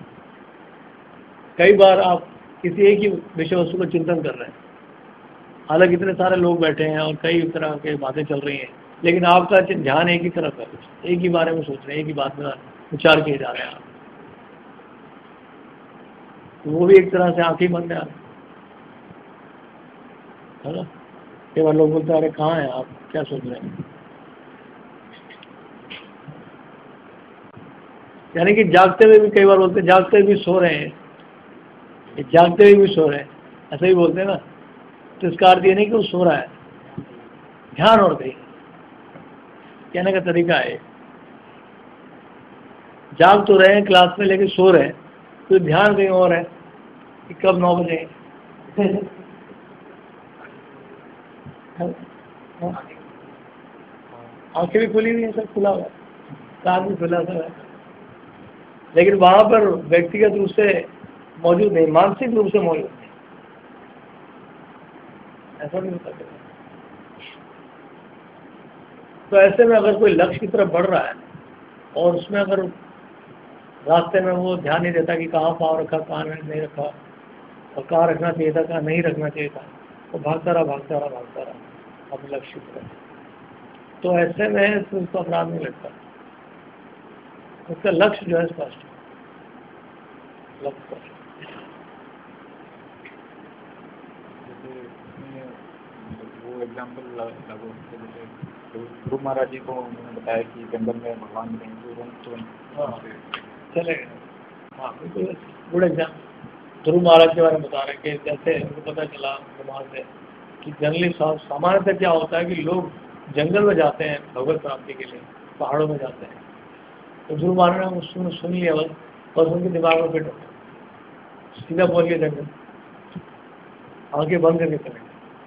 कई बार आप किसी एक ही विषय वस्तु पर चिंतन कर रहे हैं, हालांकि इतने सारे लोग बैठे हैं और कई तरह के बातें चल रही हैं, लेकिन आपका ध्यान एक ही तरफ है, एक ही बारे में सोच रहे हैं, एक ही बात में विचार किए जा रहे हैं आप, तो वो भी एक तरह से आंखें बंद है आप, है ना। कई बार लोग बोलते हैं अरे कहाँ हैं आप, क्या सोच रहे हैं। यानी कि जागते हुए भी, कई बार बोलते हैं जागते हुए भी सो रहे हैं, जागते हुए भी सो रहे हैं, ऐसा ही बोलते हैं ना। तो इसका अर्थ ये नहीं कि वो सो रहा है, ध्यान और कहीं कहने का तरीका है। जाग तो रहे हैं क्लास में, लेकिन सो रहे हैं, तो ध्यान कहीं और है कि कब नौ बजे। आंखें भी खुली हुई है, सब खुला हुआ है, कान भी खुला हुआ है, लेकिन वहां पर व्यक्तिगत रूप से मौजूद नहीं, मानसिक रूप से मौजूद नहीं। ऐसा नहीं होता। तो ऐसे में अगर कोई लक्ष्य की तरफ बढ़ रहा है और उसमें अगर रास्ते में वो ध्यान नहीं देता कि कहाँ पाँव रखा, कहाँ नहीं रखा, और कहाँ रखना चाहिए था, कहाँ नहीं रखना चाहिए था, वो भागता रहा भागता रहा भागता रहा अपने लक्ष्य की तरफ, तो ऐसे में तो उसको अपराध नहीं लगता। उसका लक्ष्य जो है स्पष्ट, लक्ष्य स्पष्ट। वो एग्जाम्पल लागू, ध्रुव महाराज जी को उन्होंने बताया कि जंगल में भगवान रहेंगे, चलेगा। हाँ बिल्कुल गुड एग्जाम्पल। ध्रुव महाराज के बारे में बता रहे हैं कि जैसे उनको पता चला वहाँ से कि जनरली सामान्यतः क्या होता है कि लोग जंगल में जाते हैं भगवत प्राप्ति के लिए, पहाड़ों में जाते हैं। तो ध्रुव महाराज ने सुन सुन लिया बस, बस उनके दिमाग में फिट हो, सीधा बोल के जंगल, आंखें बंद करके चले।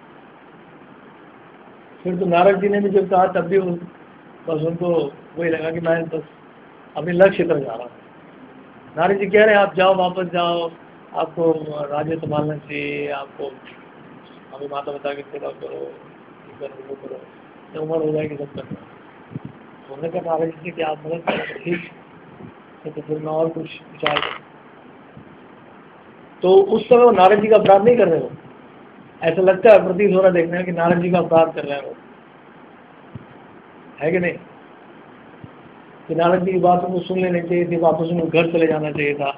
फिर तो नारद जी ने भी जब कहा तब भी बस उनको वही लगा कि मैं बस अपने लक्ष्य पर जा रहा हूँ। नारद जी कह रहे हैं आप जाओ, वापस जाओ, आपको राज्य संभालना चाहिए, आपको अभी माता पिता की सेवा करो, ये करो वो करो, तो उम्र हो जाएगी सब करना। तो उन्होंने कहा नारद जी से कि आप मदद करें, ठीक है, तो फिर मैं और कुछ विचार करूँ। तो उस समय वो नारद जी का अपराध नहीं कर रहे हो, ऐसा लगता है प्रतीत हो रहा देखने में कि नारद जी का अपराध कर रहे हैं वो, है कि नहीं, कि नारद जी की बातों को सुन लेनी चाहिए थी, वापस उनको घर चले जाना चाहिए था।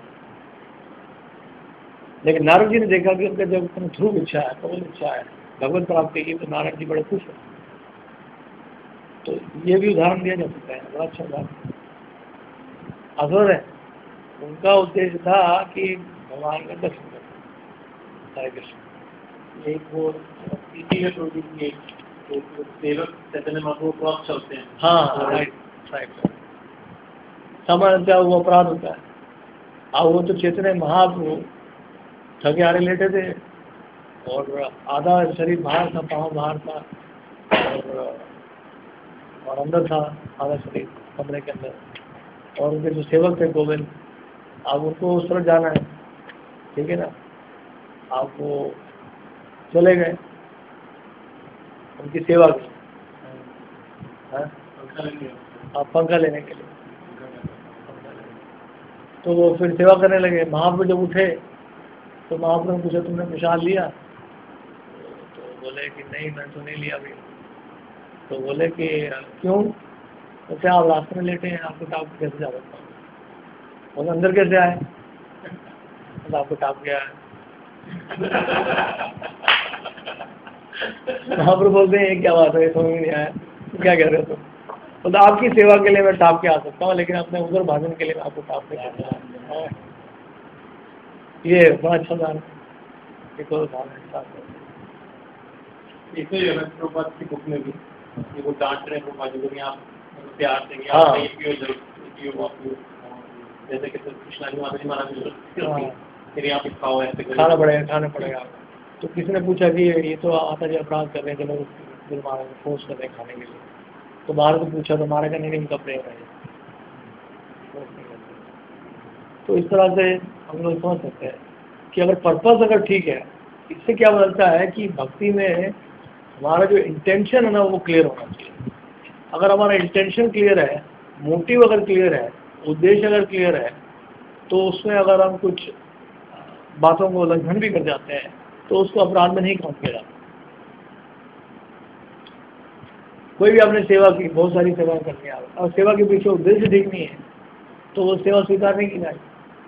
लेकिन नारद जी ने देखा कि उनका जब ध्रुव इच्छा है, प्रबल इच्छा है भगवत प्राप्ति की, तो नारद जी बड़े खुश हैं। तो ये भी उदाहरण दिया जा सकता है, बड़ा अच्छा उदाहरण। असर है, उनका उद्देश्य था कि भगवान का दर्शन करना। हरे कृष्ण। एक वो इसीलिए प्रोटीन सेवक चैतन्य महाप्रभु क्रॉस चलते हैं। हाँ राइट राइट। सामान्यतः वो अपराध होता है। अब वो तो चैतन्य महाप्रभु थके हारे लेटे थे और आधा शरीर बाहर था, पाँव बाहर था, और और अंदर था आधा शरीर कमरे के अंदर, और उनके जो सेवक थे गोविंद, अब उनको उस तरफ जाना है, ठीक है ना, आप वो चले गए उनकी सेवा की, आप पंखा लेने के लिए, तो वो फिर सेवा करने लगे। महाप्रभु जब उठे तो महाप्रभु ने पूछा तुमने प्रसाद लिया? तो, तो बोले कि नहीं मैंने तो नहीं लिया अभी। तो बोले कि क्यों? तो क्या आप रास्ते में लेटे हैं, आपको टाप कैसे जा सकता हूँ? बोले अंदर कैसे आए? तो आपको टाप गया है। महाप्रभु बोलते हैं क्या बात है, समझ नहीं आया, क्या कह रहे हो तुम? तो आपकी सेवा के लिए मैं टाप के आ सकता हूँ, लेकिन अपने उधर भाषण के लिए मैं आपको टाप के सकता हूँ। ये बड़ा अच्छा उदाहरण, एक और उदाहरण इसमें जो है प्रभुपाद की बुक में भी ये वो डांट रहे प्रभुपाद जी को, आप प्यार से हाँ। जैसे कि कृष्णा जी माता जी महाराज फिर यहाँ पे खाओ, ऐसे खाना पड़ेगा खाना पड़ेगा। तो किसी ने पूछा कि ये तो आता जी अपराध कर रहे हैं, चलो फिर महाराज फोर्स कर रहे हैं खाने के लिए। तो महाराज को पूछा तो महाराज का नहीं इनका प्रेम है। तो इस तरह से हम लोग समझ सकते हैं कि अगर पर्पस अगर ठीक है, इससे क्या बदलता है कि भक्ति में हमारा जो इंटेंशन है ना वो क्लियर होना चाहिए। अगर हमारा इंटेंशन क्लियर है, मोटिव अगर क्लियर है, उद्देश्य अगर क्लियर है तो उसमें अगर हम कुछ बातों को उल्लंघन भी कर जाते हैं तो उसको अपराध में नहीं काउंट किया जाता। कोई भी आपने सेवा की, बहुत सारी सेवा करनी है और सेवा के पीछे उद्देश्य ठीक नहीं है तो वो सेवा स्वीकार नहीं की जाएगी।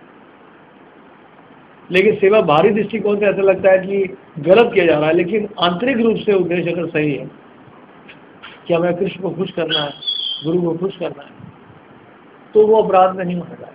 लेकिन सेवा बाहरी दृष्टिकोण से ऐसा लगता है कि गलत किया जा रहा है, लेकिन आंतरिक रूप से उद्देश्य अगर सही है कि हमें कृष्ण को खुश करना है, गुरु को खुश करना है, तो वो अपराध में नहीं माना जाएगा।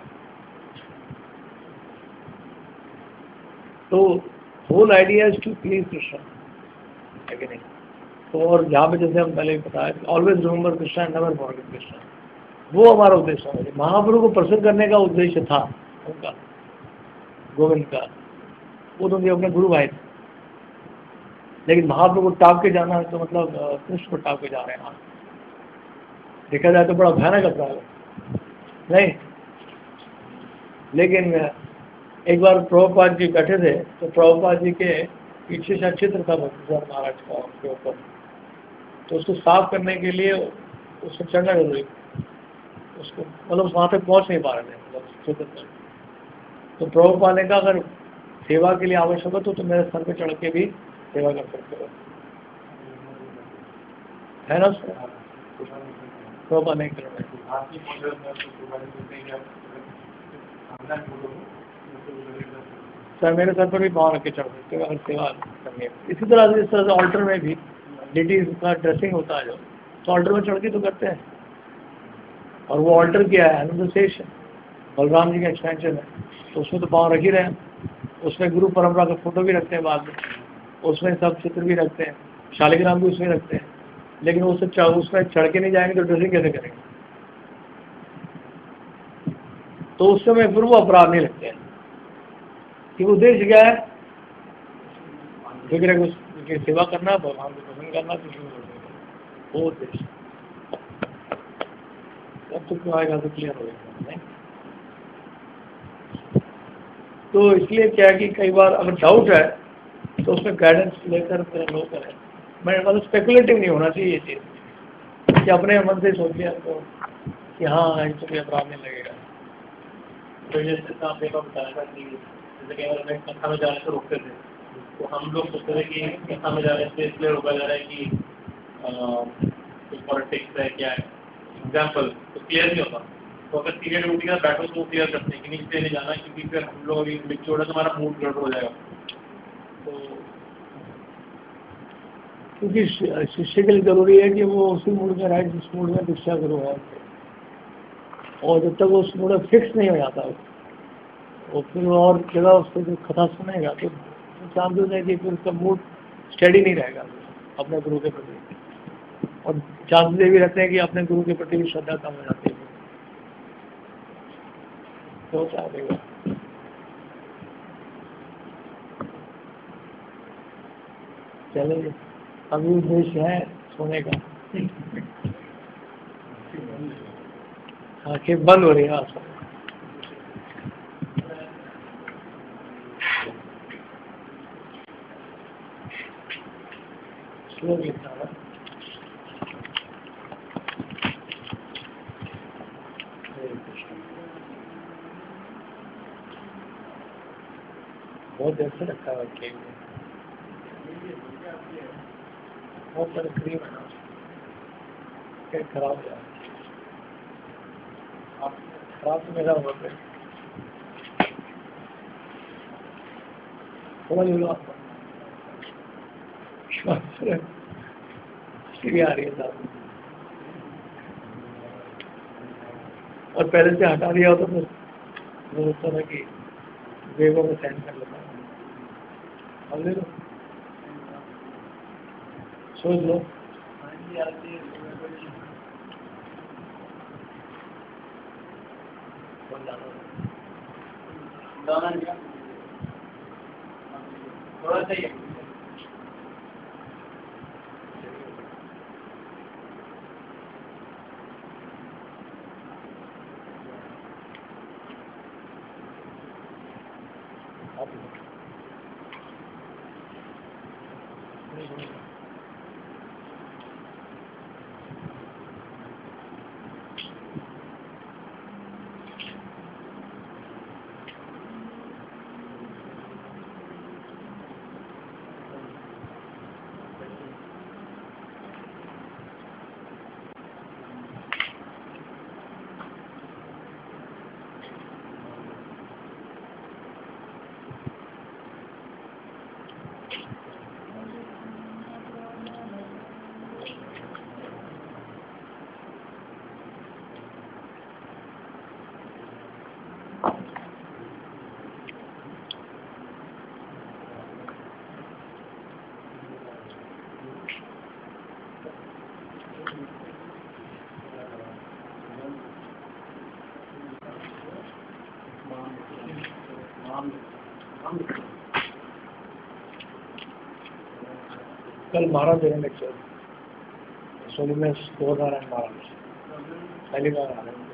तो whole idea is to please Krishna, है कि नहीं? तो और यहाँ पे जैसे हम पहले बताया, always remember Krishna and never forget Krishna, वो हमारा उद्देश्य है। महाप्रभु को प्रसन्न करने का उद्देश्य था उनका, गोविंद का, वो तो अपने गुरु भाई थे, लेकिन महाप्रभु को टाप के जाना है तो मतलब कृष्ण को टाप के जा रहे हैं। हाँ, देखा जाए तो बड़ा भयानक अपराध है, नहीं? लेकिन एक बार प्रभुपाद जी बैठे थे तो प्रभुपाद जी के पीछे से चित्र था भक्तिसार महाराज का उनके ऊपर, तो उसको साफ करने के लिए उसको चढ़ना जरूरी, उसको मतलब वहाँ तक पहुँच नहीं पा रहे थे मतलब चित्र तक। तो प्रभुपाद ने कहा अगर सेवा के लिए आवश्यक हो तो तुम मेरे सर पे चढ़ के भी सेवा कर सकते हो, है ना? प्रभुपाद नहीं कर रहे, सर मेरे सर पर भी पाँव रख के चढ़ सकते हो अगर सेवा करनी है। इसी तरह से इस तरह से ऑल्टर में भी लेडीज का ड्रेसिंग होता है जो, तो ऑल्टर में चढ़ के तो करते हैं। और वो ऑल्टर क्या है? आनंद शेष है, बलराम जी का एक्सपेंशन है, तो उसमें तो पाँव रख ही रहे हैं। उसमें गुरु परंपरा का फोटो भी रखते हैं बाद में, उसमें सब चित्र भी रखते हैं, शालिग्राम भी उसमें रखते हैं, लेकिन वो सब उसमें चढ़ के नहीं जाएंगे तो ड्रेसिंग कैसे करेंगे? तो उस समय फिर वो अपराध नहीं लगते हैं कि उद्देश्य क्या है? विग्रह की सेवा करना, भगवान को प्रसन्न करना, वो उद्देश्य। अब तो क्यों आएगा तो क्लियर हो जाएगा, नहीं? तो इसलिए क्या है कि कई बार अगर डाउट है तो उसमें गाइडेंस लेकर फिर लोग करें। मैं मतलब स्पेकुलेटिव नहीं होना चाहिए ये चीज़ कि अपने मन से सोच लिया तो कि हाँ इसको कोई अपराध नहीं लगेगा। तो जैसे आप एक बार बताया था कि जैसे कि अगर कथा में जाने से रोकते थे तो हम लोग सोचते थे कि कथा में जाने से इसलिए रोका जा रहा है कि कुछ पॉलिटिक्स है क्या है, एग्जाम्पल तो क्लियर नहीं होता। तो अगर सीरियल ड्यूटी का बैठो तो क्लियर करते हैं कि नहीं इसलिए नहीं जाना क्योंकि फिर हम लोग अभी बिछोड़ है तो हमारा मूड गड़बड़ हो जाएगा। तो क्योंकि शिष्य के लिए जरूरी है कि वो उसी मूड में रहे जिस मूड में दीक्षा गुरु है, और जब तक वो उस मूड में फिक्स नहीं हो जाता वो फिर और जगह उसको जो कथा सुनेगा तो चांसेस है कि फिर उसका मूड स्टडी नहीं रहेगा अपने गुरु के प्रति, और चांसेस ये भी रहते हैं कि अपने गुरु के प्रति भी श्रद्धा कम हो जाती है। तो क्या देगा? चलिए, अभी उद्देश्य है सोने का। आंखें बंद हो रही है आपको। स्लो लिखना है। बहुत देर से रखा है केक में, बहुत सारे क्रीम है ना, केक खराब हो जाए। आप खराब तो मेरा हुआ फिर थोड़ा ले लो आपका सीढ़ी आ रही है साहब, और पहले से हटा दिया होता तो मुझे लगता था कि वेगों में साइन कर लेता। अब ले लो, सोच लो। थोड़ा चाहिए कल महाराज दे रहे लेक्चर सोनी में दो नारायण महाराज पहली बार आ रहे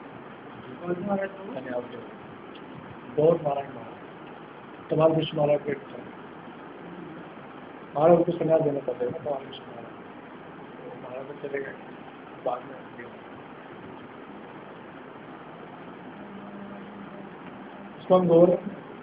हैं दो नारायण महाराज तमाम विश्व महाराज के महाराज को संन्यास देना पड़ेगा तमाम विश्व महाराज महाराज को चले गए बाद में इसको हम गौर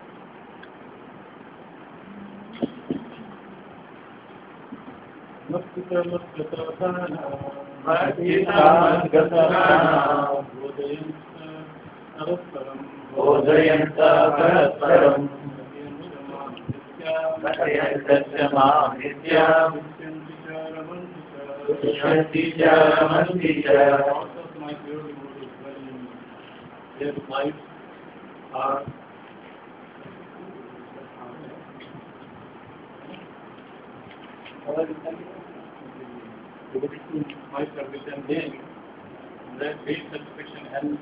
my service and then that base satisfaction and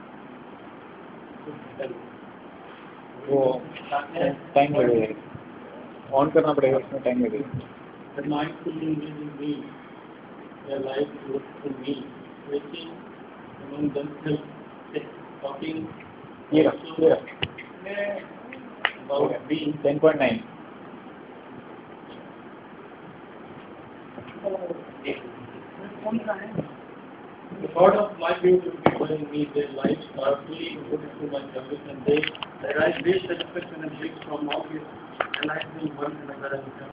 वो टाइम लगेगा ऑन करना पड़ेगा उसमें टाइम लगेगा the mindfully engaging me their life looks to me waking among themselves talking ये रख ये रख about being ten point nine the thought of my beautiful people in me, their lives are fully devoted to my service and they derive great satisfaction and bliss from all this enlightenment one another.